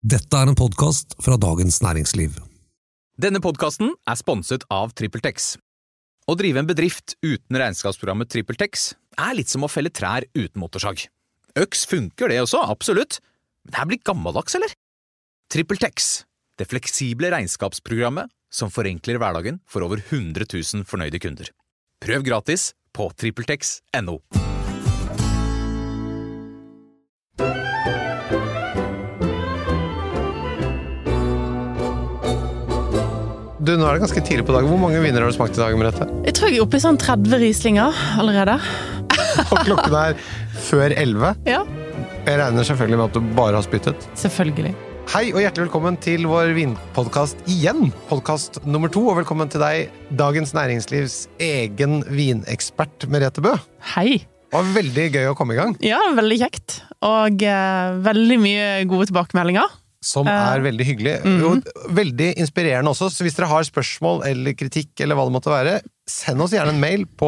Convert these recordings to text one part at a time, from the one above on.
Dette en podcast fra Dagens Næringsliv. Denne podcasten sponset av TrippelTex. Å drive en bedrift uten regnskapsprogrammet TrippelTex litt som å felle trær uten motorsag. Øks funker det også, absolutt. Men det blir gammeldags, eller? TrippelTex, det fleksible regnskapsprogrammet som forenkler hverdagen for over 100 000 fornøyde kunder. Prøv gratis på TrippelTex.no. Du, nå det ganske tidlig på dagen. Hvor mange viner har du smakt i dag, Merete? Jeg tror jeg oppe i sånn 30 rislinger allerede. Og klokken før 11. Ja. Jeg regner selvfølgelig med at du bare har spyttet. Selvfølgelig. Hei og hjertelig velkommen til vår vinpodcast igjen. Podcast nummer 2, og velkommen til deg, Dagens Næringslivs egen vinekspert, Merete Bø. Hei. Det var veldig gøy å komme i gang. Ja, veldig kjekt. Og veldig mye gode tilbakemeldinger. Som veldig hyggelig. Og veldig inspirerende også, så hvis dere har spørsmål eller kritikk eller hva det måtte være, send oss gjerne en mail på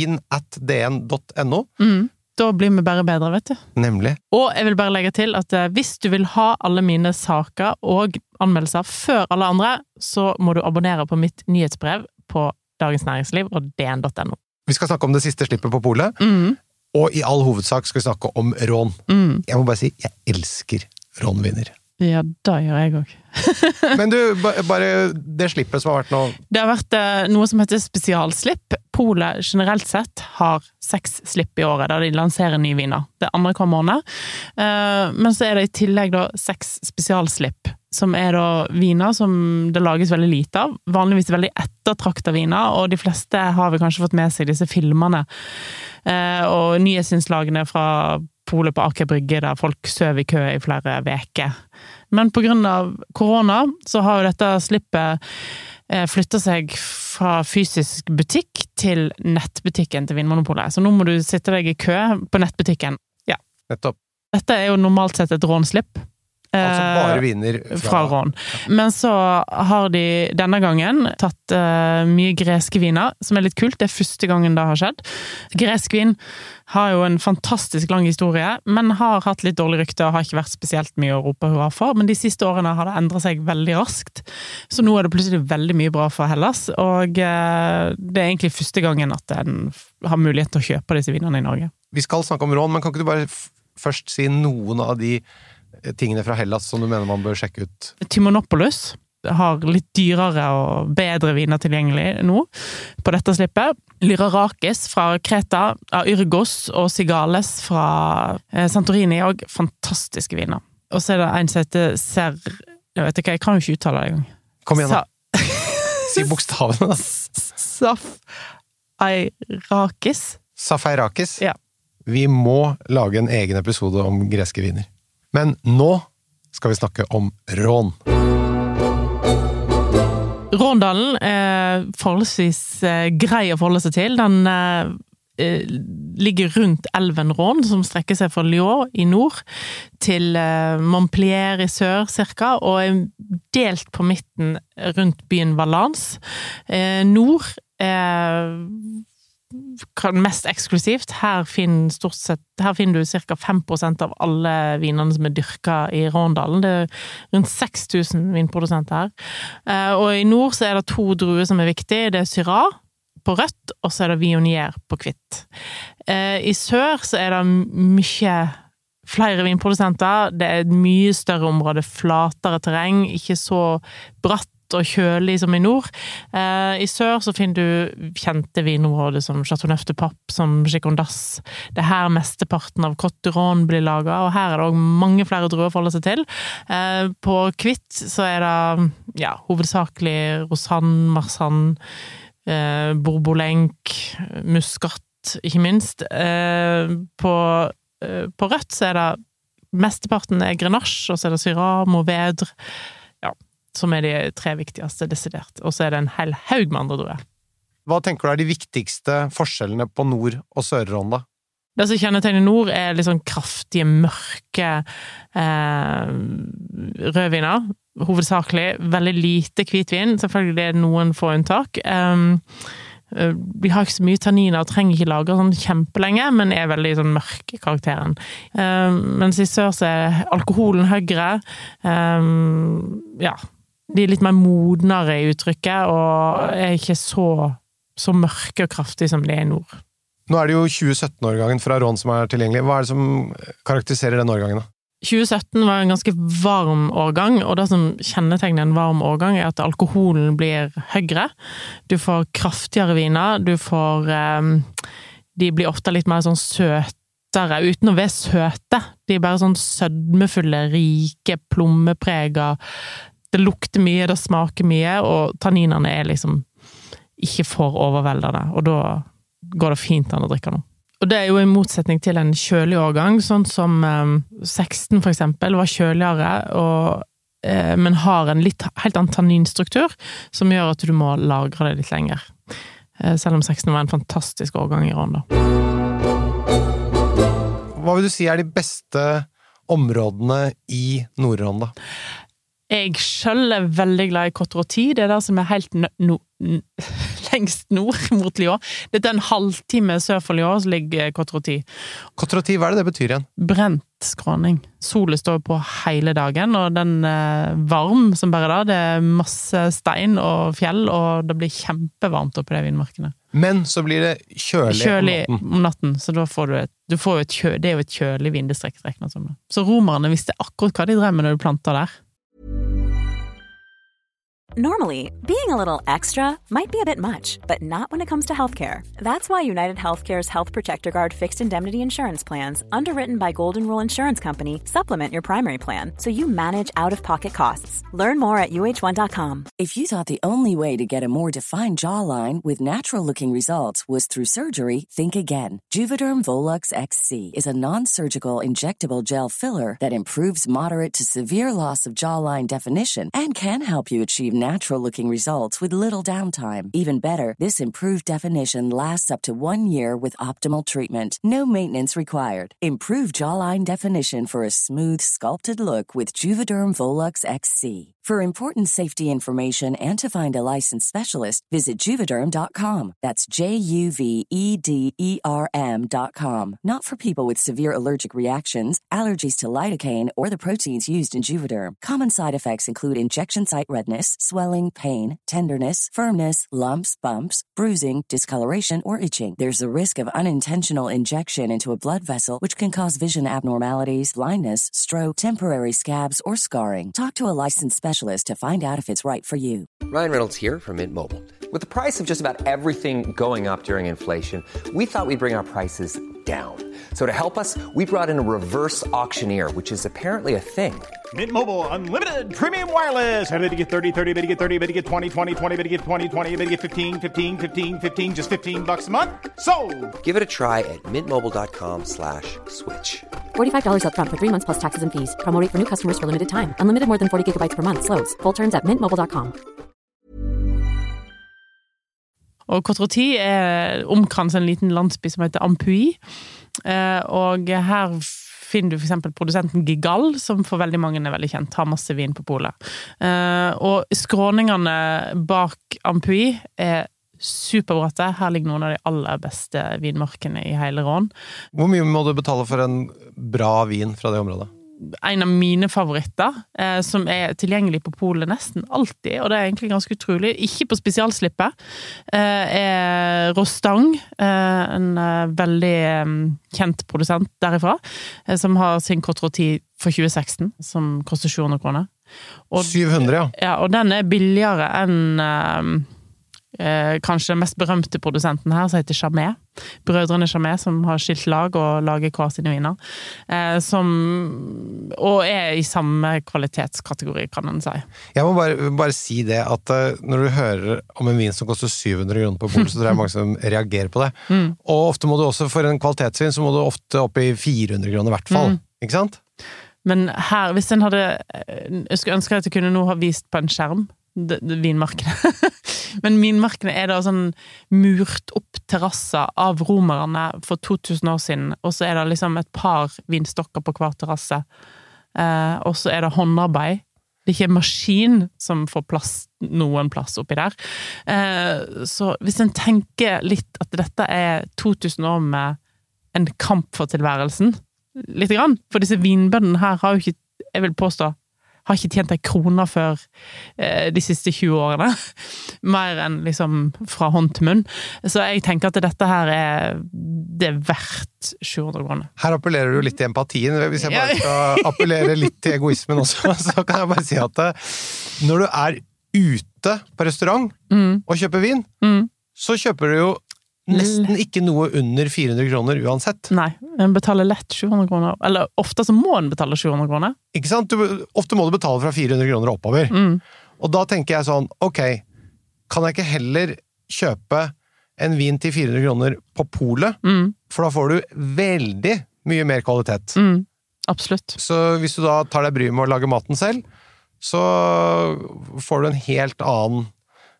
vin@dn.no. Da blir vi bare bedre, vet du. Nemlig. Og jeg vil bare legge til at hvis du vil ha alle mine saker og anmeldelser før alle andre, så må du abonnere på mitt nyhetsbrev på Dagens Næringsliv og dn.no. Vi skal snakke om det siste slippet på polet, og i all hovedsak skal vi snakke om rån. Jeg må bare si, jeg elsker rånviner. Ja, da gjør jeg også. Men du, bare det slippet som har vært nå... Det har vært noe som heter spesialslipp. Polet generelt sett har 6 slipp i året, der de lanserer nye viner. Det andre hver måned. Men så det i tillegg da 6 spesialslipp, som da viner som det lages veldig lite av. Vanligvis veldig ettertrakta viner, og de fleste har vi kanskje fått med seg disse filmene. Og nyhetsinnslagene fra Polet på Aker Brygge, der folk søv i kø i flere veker. Men på grunn av korona, så har jo dette slippet flyttet seg fra fysisk butikk til nettbutikken til Vinmonopolet. Så nå må du sitte deg i kø på nettbutikken. Ja. Nettopp. Dette jo normalt sett et rånslipp. Altså bare viner fra rån. Men så har de denne gangen tatt mye greske viner, som litt kult. Det første gangen det har skjedd. Gresk vin har jo en fantastisk lang historie, men har hatt litt dårlig rykte og har ikke vært spesielt mye å rope hurra for. Men de siste årene har det endret seg veldig raskt. Så nå det plutselig veldig mye bra for Hellas, og det egentlig første gangen at en har mulighet til å kjøpe disse vinene i Norge. Vi skal snakke om rån, men kan ikke du bare først si noen av de tingene fra Hellas som du mener man bør sjekke ut? Timonopolis har litt dyrere og bedre viner tilgjengelig nå på dette slippet. Lyrarakis fra Kreta, Yrgos og Sigales fra Santorini, og fantastiske viner. Og så det en som heter jeg vet ikke, jeg kan jo ikke uttale det en gang. Kom igjen da. Si bokstavene da. Safeirakis. Ja. Vi må lage en egen episode om greske viner. Men nå skal vi snakke om rån. Råndalen forholdsvis grei å forholde seg til. Den ligger rundt elven Rån, som strekker seg fra Lyon i nord til Montpellier i sør, cirka, og delt på midten rundt byen Valence. Nord mest eksklusivt. Her finner du cirka 5% av alle vinene som dyrket i Råndalen. Det rundt 6000 vinprodusenter her. Og i nord så det 2 druer som viktige. Det Syrah på rødt, og så det Viognier på hvitt. I sør så det mye flere vinprodusenter. Det et mye større område, flatere terreng, ikke så bratt og kjølig som i nord. I sør så finner du kjente vinområder som Chateauneuf de Pape, som Gigondas. Det her mesteparten av Côte du Rhône blir laget, og her det også mange flere druer å forholde seg til. På hvitt så det hovedsakelig Rosanne, Marsanne, Bourbolenc, Muscat, ikke minst. På rødt så det mesteparten Grenache, og så det Syrah, Mourvèdre, som de 3 viktigste desidert. Og så det en hel haug med andre druer. Hva tenker du de viktigste forskjellene på nord- og sør-rån da? Det som kjennetegner nord litt sånn kraftige, mørke rødviner, hovedsakelig. Veldig lite hvitvin, selvfølgelig det noen få unntak. de har ikke så mye tanniner og trenger ikke lagre sånn kjempelenge, men er veldig sånn mørk i karakteren. Mens i sør så er alkoholen høyere, ja, de er litt mer modnere i uttrykket, og er ikke så mørke og kraftige som de er i nord. Nå er det jo 2017-årgangen fra Rån som er tilgjengelig. Hva er det som karakteriserer den årgangen da? 2017 var en ganske varm årgang, og det som kjennetegner en varm årgang er at alkoholen blir høyere. Du får kraftigere viner, de blir ofte litt mer sånn søtere, uten å være søte. De er bare sånn sødmefulle, rike, plommepreger. Det lukter mye, det smaker mye, og tanninerne er liksom ikke for overveldende, og da går det fint an å drikke noe. Og det er jo i motsetning til en kjølig årgang, sånn som 16 for eksempel, var kjøligere, men har en helt annen tanninstruktur, som gjør at du må lagre det litt lenger. Selv om 16 var en fantastisk årgang i Rån da. Hva vil du si er de beste områdene i Nord-Rån da? Jeg selv er veldig glad i Côte-Rôtie, det er det som er helt lengst nord mot Lyon. Dette er en halvtime sør for Lyon, så ligger Côte-Rôtie. Côte-Rôtie, hva er det betyr igjen? Brent skråning. Solen står på hele dagen, og den varm som bare da. Det er masse stein og fjell, og det blir kjempevarmt oppe i de vindmarkene. Men så blir det kjølig om natten, så da får det er jo et kjølig vindestrekk. Så romerne visste akkurat hva de drev med når de plantet der. Normally, being a little extra might be a bit much, but not when it comes to healthcare. That's why United Healthcare's Health Protector Guard fixed indemnity insurance plans, underwritten by Golden Rule Insurance Company, supplement your primary plan so you manage out-of-pocket costs. Learn more at uh1.com. If you thought the only way to get a more defined jawline with natural-looking results was through surgery, think again. Juvederm Volux XC is a non-surgical injectable gel filler that improves moderate to severe loss of jawline definition and can help you achieve natural-looking results with little downtime. Even better, this improved definition lasts up to 1 year with optimal treatment. No maintenance required. Improve jawline definition for a smooth, sculpted look with Juvederm Volux XC. For important safety information and to find a licensed specialist, visit Juvederm.com. That's JUVEDERM.com. Not for people with severe allergic reactions, allergies to lidocaine, or the proteins used in Juvederm. Common side effects include injection site redness, swelling, pain, tenderness, firmness, lumps, bumps, bruising, discoloration, or itching. There's a risk of unintentional injection into a blood vessel, which can cause vision abnormalities, blindness, stroke, temporary scabs, or scarring. Talk to a licensed specialist to find out if it's right for you. Ryan Reynolds here from Mint Mobile. With the price of just about everything going up during inflation, we thought we'd bring our prices down. So to help us, we brought in a reverse auctioneer, which is apparently a thing. Mint Mobile Unlimited Premium Wireless. How to get 30, 30, how to get 30, how to get 20, 20, 20, how to get 20, 20, how to get 15, 15, 15, 15, just $15 a month? Sold! Give it a try at mintmobile.com/switch. $45 up front for 3 months plus taxes and fees. Promo rate for new customers for limited time. Unlimited more than 40 gigabytes per month. Slows full terms at mintmobile.com. Og Côte-Rôtie er omkranset en liten landsby som heter Ampuy. Og her finner du for eksempel produsenten Gigal, som for veldig mange er veldig kjent, har masse vin på polet. Og skråningene bak Ampuy er superbratte. Her ligger noen av de aller beste vinmarkene i hele Rån. Hvor mye må du betale for en bra vin fra det området? En av mine favoritter, som er tilgjengelig på polet nesten alltid, og det er egentlig ganske utrolig, ikke på spesialslippet, er Rostang, en veldig kjent produsent derifra, som har sin Côte-Rôtie for 2016, som koster 700 kroner. Og, 700, ja. Ja, og den er billigere enn kanskje den mest berømte produsenten her, som heter Chardonnay. Brødrene Chardonnay, som har skilt lag og lager hver sine viner. Og er i samme kvalitetskategori, kan man si. Jeg må bare si det, at når du hører om en vin som koster 700 kroner på polet, så tror jeg mange som reagerer på det. Og ofte må du også, for en kvalitetsvin, så må du ofte opp i 400 kroner i hvert fall. Ikke sant? Men her, hvis en hadde, jeg skulle ønske at jeg kunne nå ha vist på en skjerm, vinmarkene. Men vinmarkene er da sånn murt opp terrasser av romerne for 2000 år siden, og så er det liksom et par vinstokker på hver terrasse. Og så er det håndarbeid Det er ikke en maskin som får plass noen plass oppi der. Så hvis en tenker litt at dette 2000 år med en kamp for tilværelsen, litt grann, for disse vinbøndene her har jo ikke, jeg vil påstå, har ikke tjent en krone før de siste 20 årene. Mer enn liksom fra hånd til munn. Så jeg tenker at dette her det verdt 700 kroner. Her appellerer du litt til empatien. Hvis jeg bare skal appellere litt til egoismen også, så kan jeg bare si at når du ute på restaurant og kjøper vin, så kjøper du jo nesten ikke noe under 400 kroner uansett. Nei, en betaler lett 700 kroner. Eller ofte så må en betale 700 kroner. Ikke sant? Ofte må du betale fra 400 kroner oppover. Og da tenker jeg sånn, ok, kan jeg ikke heller kjøpe en vin til 400 kroner på polet? For da får du veldig mye mer kvalitet. Absolutt. Så hvis du da tar deg bry med å lage maten selv, så får du en helt annen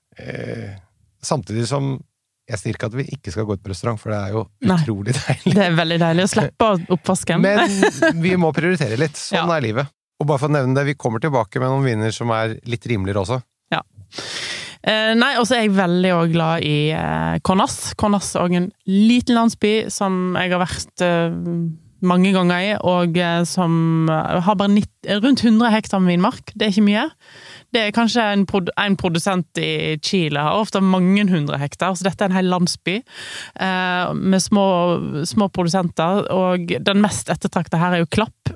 samtidig som jeg sier ikke at vi ikke skal gå ut på restaurant, for det jo utrolig deilig. Det veldig deilig å slippe oppvasken. Men vi må prioritere litt. Sånn livet. Og bare for å nevne det, vi kommer tilbake med noen viner som litt rimeligere også. Ja. Nei, og så jeg veldig også glad i Cornas. Cornas er også en liten landsby som jeg har vært mange ganger i, og som har bare rundt 100 hektar med vinmark. Det ikke mye. Det kanskje en produsent i Chile har ofte mange 100 hektar, så dette en hel landsby med små produsenter, og den mest ettertrakta her jo Klapp.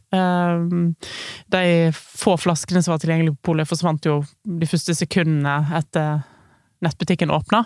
De få flaskene som var tilgjengelige på polet forsvant jo de første sekundene etter nettbutikken åpnet.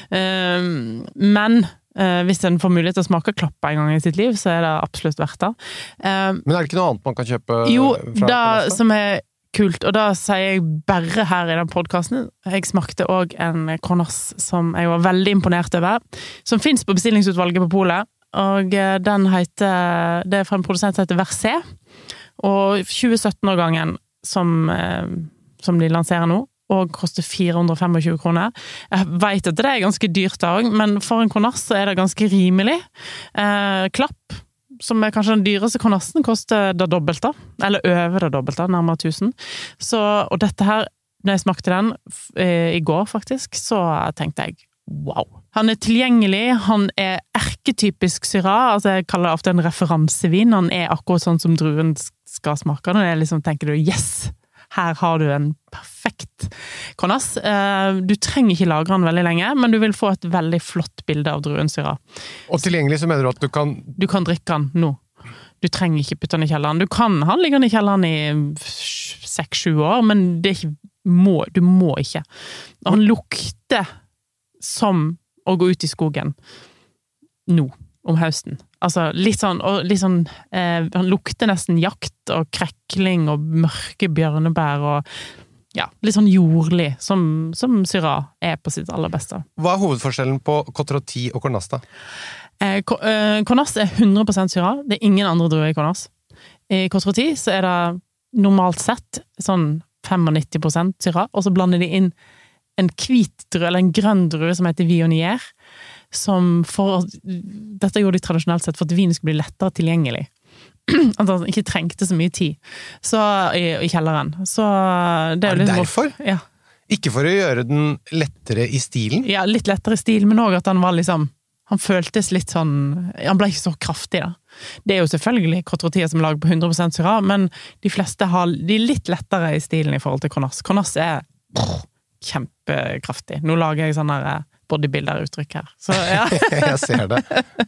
Men hvis en får mulighet til å smake Klapp en gang i sitt liv, så det absolutt verdt det. Men det ikke noe annet man kan kjøpe? Jo, det som kult, og da sier jeg bare her i den podcasten, jeg smakte også en Cornas som jeg var veldig imponert over, som finnes på bestillingsutvalget på polet, og den heter, det fra en produsent som heter Versé, og 2017-årgangen som de lanserer nå, og koster 425 kroner. Jeg vet at det ganske dyrt også, men for en Cornas så det ganske rimelig. Klapp, som kanskje den dyreste Cornasen, koster det dobbelte, eller over det dobbelte, nærmere 1000. Så, og dette her, når jeg smakte den i går faktisk, så tenkte jeg, wow. Han tilgjengelig, han erketypisk Syrah, altså jeg kaller det ofte en referansevin, han akkurat sånn som druen skal smake, når jeg liksom tenker du, yes! Her har du en perfekt Cornas. Du trenger ikke lagre den veldig lenge, men du vil få et veldig flott bilde av druen Syrah. Og tilgjengelig så mener du at du kan... Du kan drikke den nå. Du trenger ikke putte den i kjelleren. Han ligger i kjelleren i 6-7 år, men det du må ikke. Og han lukter som å gå ut i skogen nå, om høsten. Altså, litt sånn, han lukter nesten jakt og krekling og mørke bjørnebær og ja, litt sånn jordlig, som Syrah på sitt aller beste. Hva hovedforskjellen på Côte-Rôtie og Cornas da? Cornas 100% Syrah, det ingen andre druer i Cornas. I Côte-Rôtie så det normalt sett sånn 95% Syrah, og så blander de inn en hvit drue, eller en grønn drue som heter Viognier, dette gjorde de tradisjonelt sett for at vinen skulle bli lettere tilgjengelig. At han ikke trengte så mye tid i kjelleren. Så det det liksom, derfor? Ja. Ikke for å gjøre den lettere i stilen? Ja, litt lettere i stilen, men også at han var liksom, han føltes litt sånn, han ble ikke så kraftig da. Det jo selvfølgelig Côte-Rôtie som lager på 100% Syrah, men de fleste de litt lettere i stilen i forhold til Cornas. Cornas kjempekraftig. Nå lager jeg sånne bodybuilder-uttrykk her. Så, ja. Jeg ser det.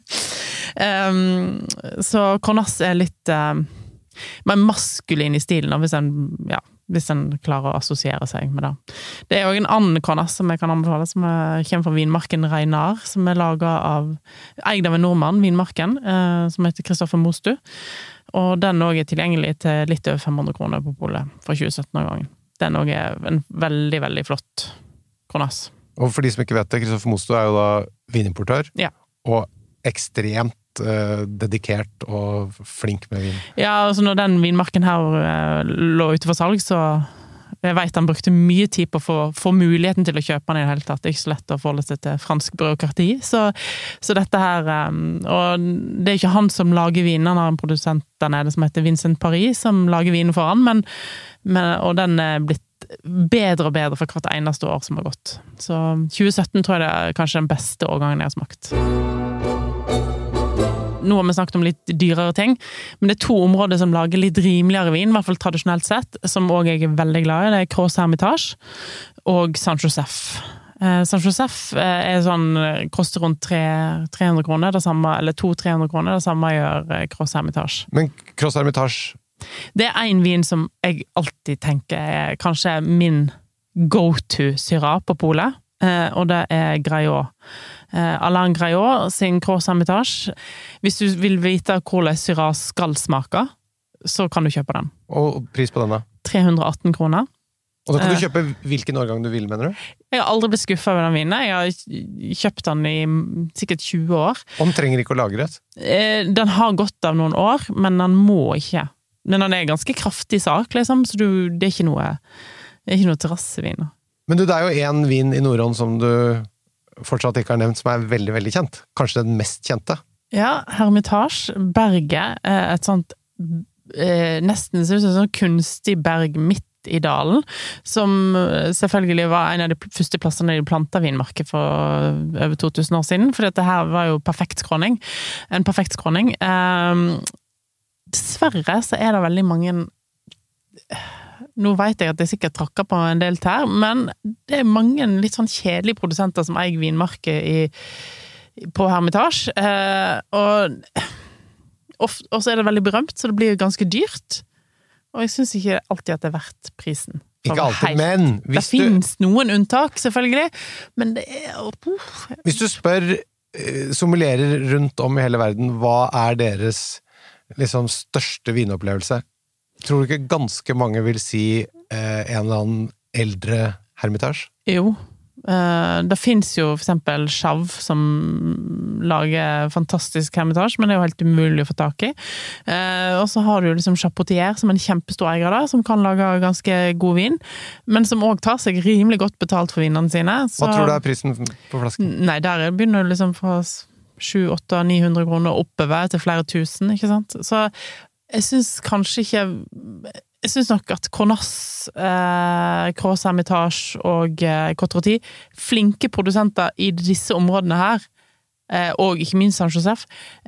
Så Cornas litt mer maskulin i stilen, hvis en klarer å assosiere seg med det. Det også en annen Cornas som jeg kan anbefale, som kommer fra vinmarken Reinar, som laget eid av en nordmann, vinmarken, som heter Kristoffer Mostu. Og den også tilgjengelig til litt over 500 kroner på polet fra 2017-årgangen. Den også en veldig, veldig flott Cornas. Og for de som ikke vet det, Kristoffer Mosto jo da vinimportør, og ekstremt dedikert og flink med vin. Ja, altså når den vinmarken her lå ute for salg, så Jeg vet han brukte mye tid på å få muligheten til å kjøpe den i det hele tatt. Det er ikke så lett å forholde seg til fransk byråkrati. Så dette her, og det er ikke han som lager vinen, han har en produsent der nede som heter Vincent Paris, som lager vinen for han, og den er blitt bedre og bedre for hvert eneste år som har gått. Så 2017 tror jeg det er kanskje den beste årgangen jeg har smakt. Nå har vi snakket om litt dyrere ting, men det er 2 områder som lager litt rimeligere vin, i hvert fall tradisjonelt sett, som også jeg er veldig glad i. Det er Gros Hermitage og Saint-Joseph. Saint-Joseph er sånn, koster rundt 300 kroner, det samme, eller 200-300 kroner, det samme gjør Gros Hermitage. Men Gros Hermitage? Det er en vin som jeg alltid tenker er kanskje min go-to Syrah på polet, og det er Graillot. Alain Graillot sin Gros Hermitage. Hvis du vil vite hvordan Syrah skal smake, så kan du kjøpe den. Og pris på den da? 318 kroner. Og da kan du kjøpe hvilken årgang du vil, mener du? Jeg har aldri blitt skuffet over den vinen. Jeg har kjøpt den i sikkert 20 år. Og den trenger ikke å lagres? Den har gått av noen år, men den må ikke. Men den er ganske kraftig sak, liksom, så det er ikke noe terrassevin. Men det er jo en vin i Nordånd som du fortsatt ikke har nevnt, som er veldig, veldig kjent. Kanskje den mest kjente? Ja, Hermitage, berget, et sånt nesten sånn kunstig berg midt i dalen, som selvfølgelig var en av de første plassene i plantavinmarkedet for over 2000 år siden, for dette her var jo en perfekt skråning. Dessverre så er det veldig mange, nå vet jeg at jeg sikkert trakker på en del tær, men det er mange litt sånn kjedelige produsenter som eier vinmarkedet på Hermitage, og så er det veldig berømt, så det blir ganske dyrt, og jeg synes ikke alltid at det er verdt prisen. Ikke alltid, men det finnes noen unntak, selvfølgelig, men det er... Hvis du spør sommelierer rundt om i hele verden, hva er deres liksom største vinopplevelse? Tror du ikke ganske mange vil si en eller annen eldre Hermitage? Jo. Det finnes jo for eksempel Chav som lager fantastisk Hermitage, men det er jo helt umulig å få tak i. Og så har du liksom Chapotier som en kjempestor eier der, som kan lage ganske god vin, men som også tar seg rimelig godt betalt for vinene sine. Så... Hva tror du er prisen på flasken? Nei, der begynner du liksom fra 700-800-900 kroner oppover til flere tusen, ikke sant? Så jeg synes kanskje ikke... Jeg synes nok at Cornas, Gros Hermitage og Côte-Rôtie, flinke produsenter i disse områdene her, og ikke minst Saint-Joseph,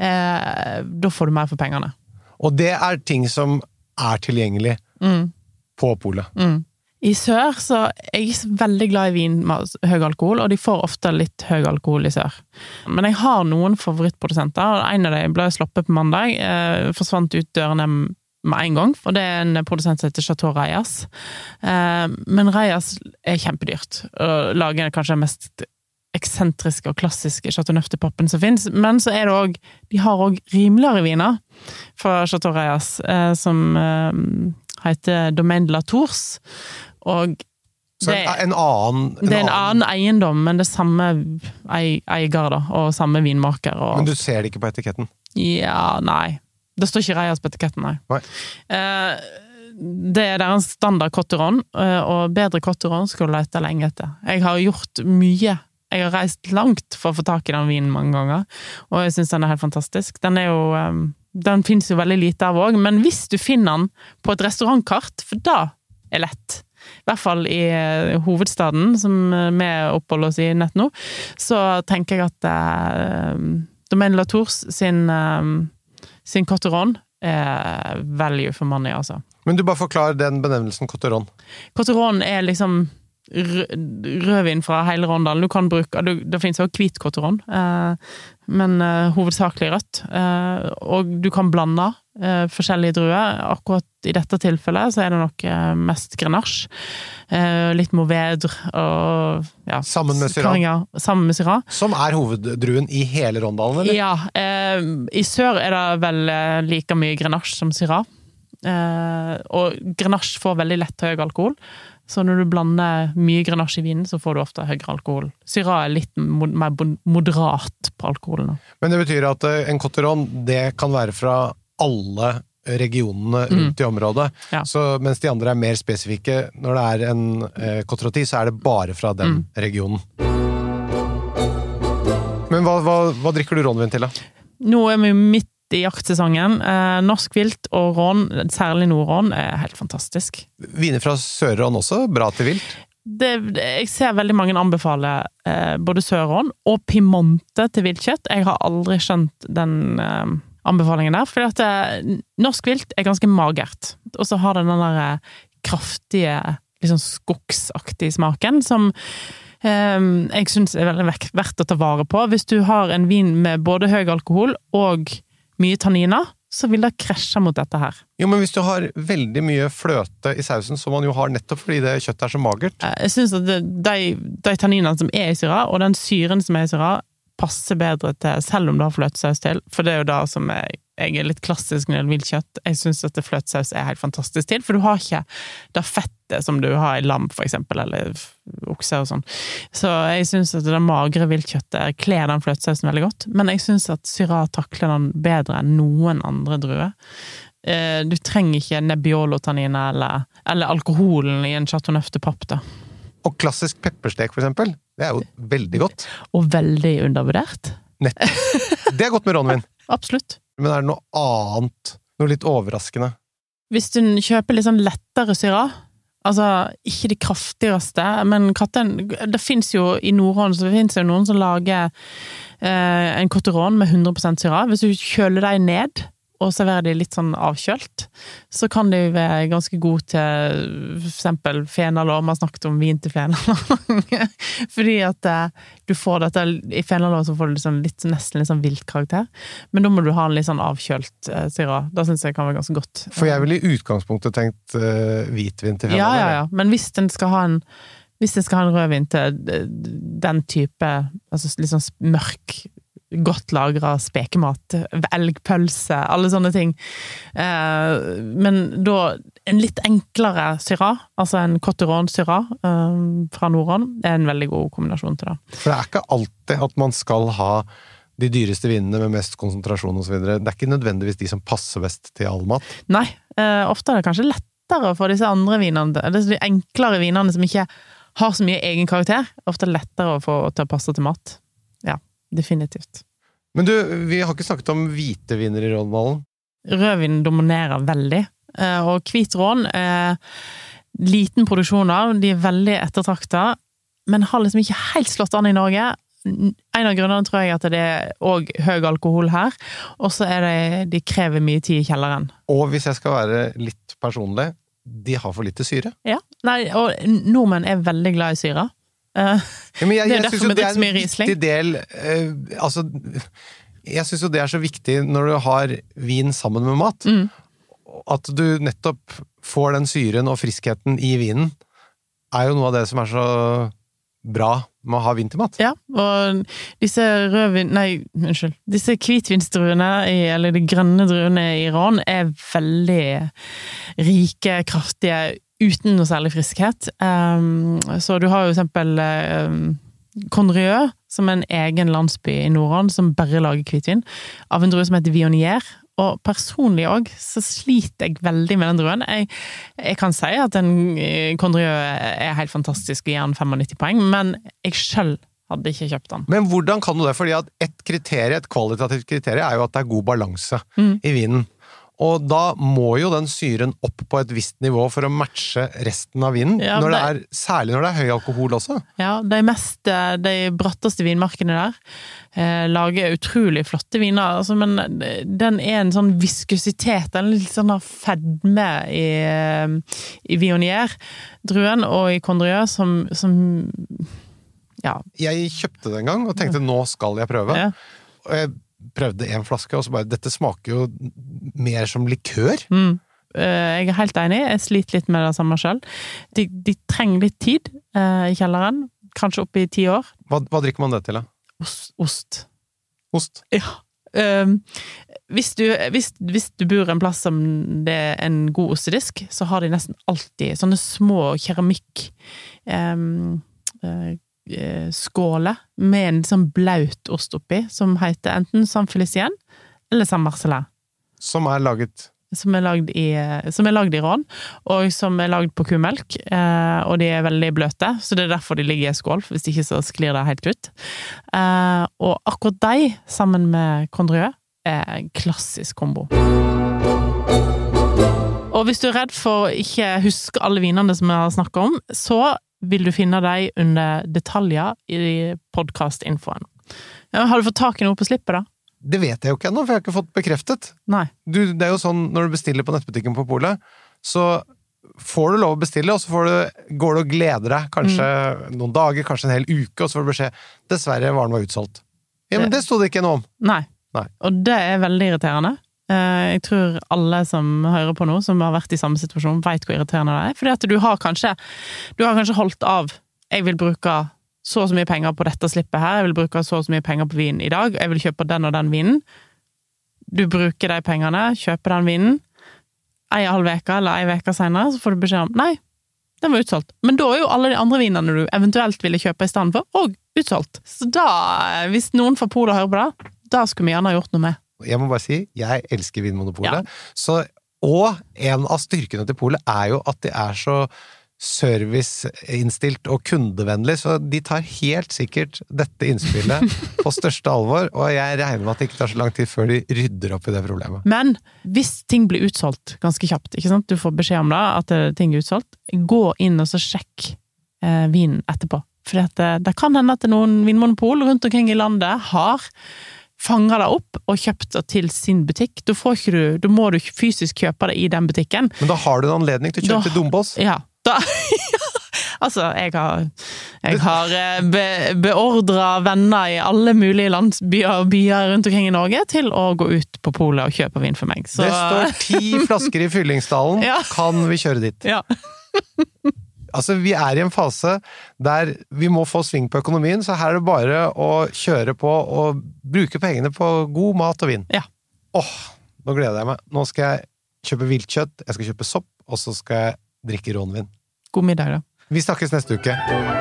da får du mer for pengene. Og det er ting som er tilgjengelig på polet. I sør så er jeg veldig glad i vin med høy alkohol, og de får ofte litt høy alkohol i sør. Men jeg har noen favorittprodusenter, og en av dem ble sloppet på mandag, forsvant ut dørene med en gang, og det er en produsent som heter Chateau Reyes. Men Reyes er kjempedyrt, og lager kanskje den mest eksentriske og klassiske Chateau Neuf-poppen som finnes, men så er det også, de har også rimeligere viner fra Chateau Reyes, som heter Domaine de la Tours, og så det er en annen eiendom, men det er samme eier da, og samme vinmarker. Men du ser det ikke på etiketten? Ja, nei. Det står ikke Reyes på etiketten, nei. Det er en standard Cotteron, og bedre Cotteron skal du lete lenge etter. Jeg har gjort mye. Jeg har reist langt for å få tak i den vinen mange ganger, og jeg synes den er helt fantastisk. Den finnes jo veldig lite av også, men hvis du finner den på et restaurantkart, for da er lett. I hvert fall i hovedstaden, som vi oppholder oss i nett nå, så tenker jeg at Domaine de la Tours sin Cotteron er value for money, altså. Men du bare forklarer den benevnelsen Cotteron. Cotteron er liksom rødvin fra hele Rondalen. Du kan bruke, det finnes også hvit Cotteron, men hovedsakelig rødt. Og du kan blande forskjellige druer. Akkurat i dette tilfellet så er det nok mest Grenache, litt Mourvèdre og ja, sammen med Syrah. Som er hoveddruen i hele Rondalen, eller? Ja, i sør er det vel like mye Grenache som Syrah. Og Grenache får veldig lett høy alkohol, så når du blander mye Grenache i vinen, så får du ofte høyere alkohol. Syrah er litt mer moderat på alkoholen. Men det betyr at en Cotteron, det kan være fra alle regionene rundt i området. Ja. Så mens de andre mer spesifikke, når det en Côte Rôti, så det bare fra den regionen. Men hva drikker du rånvin til da? Nå vi midt i jaktsesongen. Norsk vilt og rån, særlig nordrån, helt fantastisk. Viner fra Sør-Rån også, bra til vilt? Jeg ser veldig mange anbefale både Sør-Rån og Piemonte til viltkjøtt. Jeg har aldri skjønt den anbefalingen der, for norsk vilt ganske magert. Og så har den der kraftige, liksom skogsaktige smaken, som jeg synes veldig verdt å ta vare på. Hvis du har en vin med både høy alkohol og mye tanniner, så vil det krasje mot dette her. Jo, men hvis du har veldig mye fløte i sausen, som man jo har nettopp fordi det kjøttet så magert. Jeg synes at de tanninene som i syra, og den syren som i syra, passer bedre til, selv om du har fløtesaus til, for det jo da som jeg litt klassisk når det gjelder viltkjøtt. Jeg synes at fløtesaus helt fantastisk til, for du har ikke det fettet som du har i lam, for eksempel, eller okse og sånn. Så jeg synes at det magre viltkjøttet kler den fløtesausen veldig godt, men jeg synes at syra takler den bedre enn noen andre druer. Du trenger ikke Nebbiolo-tanniner eller alkoholen i en Chateau Neuf de Pape da. Og klassisk pepperstek, for eksempel, det jo veldig godt. Og veldig undervurdert. Nettopp. Det godt med rånvin. Absolutt. Men det noe annet, noe litt overraskende? Hvis du kjøper litt sånn lettere syra, altså ikke de kraftigste, men det finnes jo i Nordrån, så det finnes jo noen som lager en Côte Rône med 100% syra. Hvis du kjøler deg ned, og serverer de litt sånn avkjølt, så kan de være ganske gode til for eksempel fenalår. Man har snakket om vin til fenalår. Fordi at du får dette i fenalår, så får du nesten litt sånn vilt karakter. Men da må du ha en litt sånn avkjølt syra. Da synes jeg kan være ganske godt. For jeg ville i utgangspunktet tenkt hvitvin til fenalår. Ja. Men hvis den skal ha en rødvin til den type, altså litt sånn mørk, godt lagret spekemat, elgpølse, alle sånne ting. Men da en litt enklere syra, altså en Côte Rône syra fra Nordrån, en veldig god kombinasjon til det. For det ikke alltid at man skal ha de dyreste vinene med mest konsentrasjon og så videre. Det ikke nødvendigvis de som passer best til all mat. Nei, ofte det kanskje lettere for disse andre vinene. Det de enklere vinene som ikke har så mye egen karakter, ofte lettere å få til å passe til mat. Ja. Definitivt. Men du, vi har ikke snakket om hvite viner i Råndalen. Rødvin dominerer veldig, og hvit rån liten produksjon av, de veldig ettertraktet, men har liksom ikke helt slått an i Norge. En av grunnene tror jeg at det også høy alkohol her, og så de krever mye tid i kjelleren. Og hvis jeg skal være litt personlig, de har for lite syre. Ja, nei, og nordmenn veldig glad i syre. Ja, men jeg derfor vi drikker så mye Riesling. Del, altså, jeg synes jo det så viktig når du har vin sammen med mat. At du nettopp får den syren og friskheten i vinen, jo noe av det som så bra med å ha vin til mat. Ja, og disse disse hvitvinsdruene, eller de grønne druene i Rån, veldig rike, kraftige, uten noe særlig friskhet. Så du har jo eksempel Condrieu, som en egen landsby i Nordrån, som bare lager hvitvin, av en drue som heter Viognier. Og personlig også, så sliter jeg veldig med den druen. Jeg kan si at en Condrieu helt fantastisk og gir den 95 poeng, men jeg selv hadde ikke kjøpt den. Men hvordan kan du det? Fordi at et kvalitativt kriterium jo at det god balanse i vinen. Og da må jo den syren opp på et visst nivå for å matche resten av vinen, ja, særlig når det høy alkohol også. Ja, de bratteste vinmarkene der lager utrolig flotte viner, altså, men den en sånn viskositet, en litt sånn fedme i Viognier-druen og i Condrieu som ja. Jeg kjøpte det en gang og tenkte nå skal jeg prøve. Ja. Og jeg prøvde en flaske, og så bare, dette smaker jo mer som likør. Jeg helt enig, jeg sliter litt med det samme selv. De trenger litt tid i kjelleren, kanskje opp i 10 år. Hva drikker man det til da? Ost. Ost? Ja. Hvis du bor en plass som det en god ostedisk, så har de nesten alltid sånne små keramikk skåle med en sånn blaut ost oppi, som heter enten Saint Félicien eller Saint Marcellin. Som laget som lagd i rån, og som lagd på kumelk, og de veldig bløte, så det derfor de ligger i skål, hvis ikke så sklir det helt ut. Og akkurat de, sammen med Condrieu, en klassisk kombo. Og hvis du redd for å ikke huske alle vinene som jeg har snakket om, så vil du finne deg under detaljer i podcast-infoen. Har du fått tak i noe på slippet da? Det vet jeg jo ikke ennå, for jeg har ikke fått bekreftet. Nei. Det er jo sånn, når du bestiller på nettbutikken på Polet, så får du lov å bestille, og så går du og gleder deg, kanskje noen dager, kanskje en hel uke, og så får du beskjed, dessverre varen var utsolgt. Ja, men det stod det ikke noe om. Nei. Og det er veldig irriterende. Jeg tror alle som hører på nå, som har vært i samme situasjon, vet hvor irriterende det er, fordi at du har kanskje holdt av, jeg vil bruke så og så mye penger på dette slippet her, jeg vil bruke så og så mye penger på vin i dag, jeg vil kjøpe den og den vinen. Du bruker de pengene, kjøper den vinen, en halv veke eller en veke senere, så får du beskjed om, nei, den var utsolgt. Men da er jo alle de andre vinene du eventuelt ville kjøpe i stedet for, og utsolgt. Så da, hvis noen fra Polet hører på det, da skulle vi gjerne ha gjort noe med. Jeg må bare si, jeg elsker Vinmonopolet. Ja. Og en av styrkene til Polet er jo at de er så serviceinnstilt og kundevennlig, så de tar helt sikkert dette innspillet på største alvor, og jeg regner med at det ikke tar så lang tid før de rydder opp i det problemet. Men hvis ting blir utsolgt ganske kjapt, ikke sant? Du får beskjed om det, at ting er utsolgt, gå inn og så sjekk vinen etterpå. For det kan hende at noen vinmonopol rundt omkring i landet har fanger deg opp og kjøpt det til sin butikk. Da må du fysisk kjøpe det i den butikken. Men da har du en anledning til å kjøpe til Dombås. Ja, altså, jeg har beordret venner i alle mulige landsbyer og byer rundt omkring i Norge til å gå ut på Polet og kjøpe vin for meg. Så... Det står 10 flasker i Fyllingsdalen. Ja. Kan vi kjøre dit? Ja. Altså, vi er i en fase der vi må få sving på økonomien, så her er det bare å kjøre på og bruke pengene på god mat og vin. Ja. Nå gleder jeg meg. Nå skal jeg kjøpe viltkjøtt, jeg skal kjøpe sopp, og så skal jeg drikke rånvin. God middag da. Vi snakkes neste uke.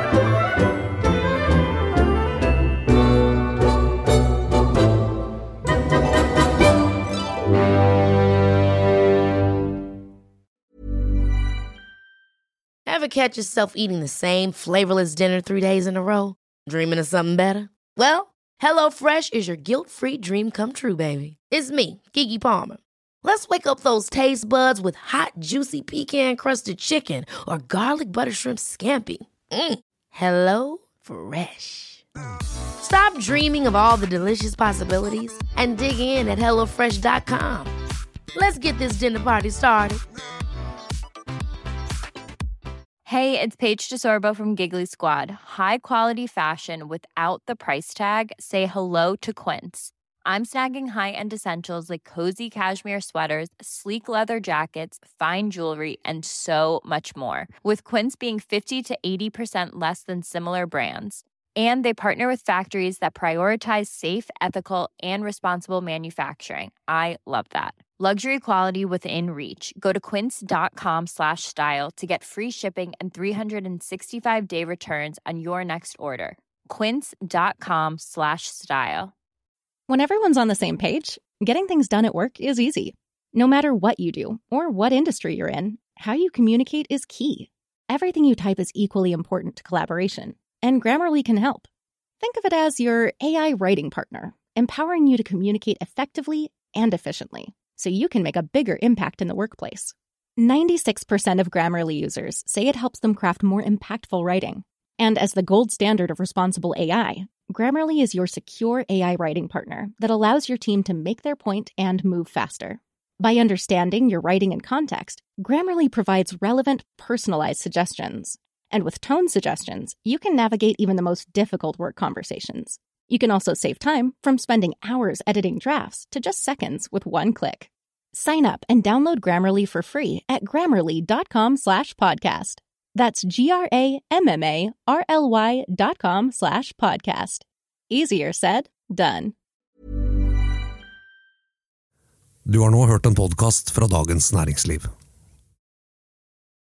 Ever catch yourself eating the same flavorless dinner 3 days in a row? Dreaming of something better? Well, HelloFresh is your guilt-free dream come true, baby. It's me, Keke Palmer. Let's wake up those taste buds with hot, juicy pecan-crusted chicken or garlic butter shrimp scampi. Hello Fresh. Stop dreaming of all the delicious possibilities and dig in at HelloFresh.com. Let's get this dinner party started. Hey, it's Paige DeSorbo from Giggly Squad. High quality fashion without the price tag. Say hello to Quince. I'm snagging high-end essentials like cozy cashmere sweaters, sleek leather jackets, fine jewelry, and so much more. With Quince being 50 to 80% less than similar brands. And they partner with factories that prioritize safe, ethical, and responsible manufacturing. I love that. Luxury quality within reach. Go to quince.com/style to get free shipping and 365-day returns on your next order. Quince.com/style. When everyone's on the same page, getting things done at work is easy. No matter what you do or what industry you're in, how you communicate is key. Everything you type is equally important to collaboration, and Grammarly can help. Think of it as your AI writing partner, empowering you to communicate effectively and efficiently, so you can make a bigger impact in the workplace. 96% of Grammarly users say it helps them craft more impactful writing. And as the gold standard of responsible AI, Grammarly is your secure AI writing partner that allows your team to make their point and move faster. By understanding your writing and context, Grammarly provides relevant, personalized suggestions. And with tone suggestions, you can navigate even the most difficult work conversations. You can also save time from spending hours editing drafts to just seconds with one click. Sign up and download Grammarly for free at Grammarly.com/podcast. That's GRAMMARLY.com/podcast. Easier said, done. Du har nå hørt en podcast fra Dagens Næringsliv.